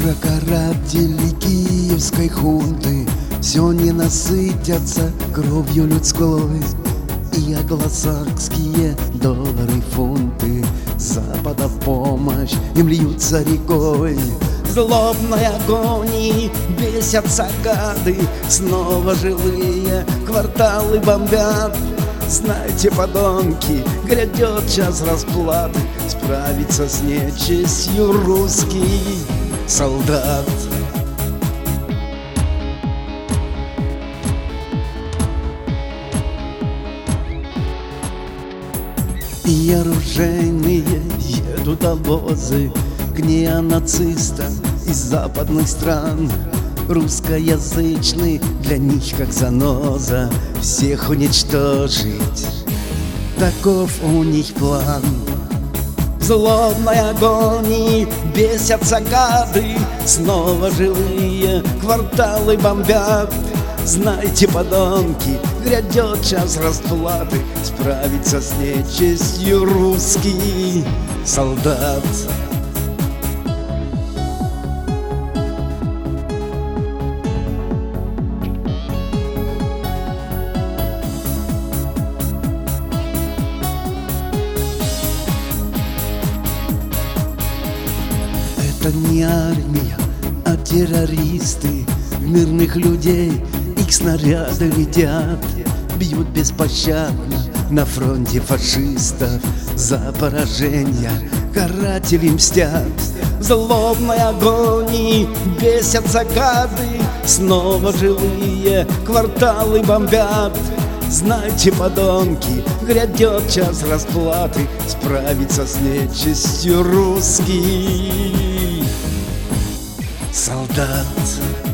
Мирокаратели киевской хунты все не насытятся кровью людской, и англосакские доллары, фунты Запада в помощь им льются рекой. Злобной агонии бесятся гады, снова живые кварталы бомбят. Знайте, подонки, грядет час расплаты, справится с нечистью русский солдат. И оружейные едут обозы к неонацистам из западных стран. Русскоязычный для них как заноза, всех уничтожить, таков у них план. В злобной агонии бесятся гады, снова живые кварталы бомбят. Знайте, подонки, грядет час расплаты, справится с нечистью русский солдат. Это не армия, а террористы. В мирных людей их снаряды летят, бьют беспощадно на фронте фашистов. За поражение каратели мстят. В злобной агонии бесятся гады, снова живые кварталы бомбят. Знайте, подонки, грядет час расплаты, справится с нечистью русский солдат.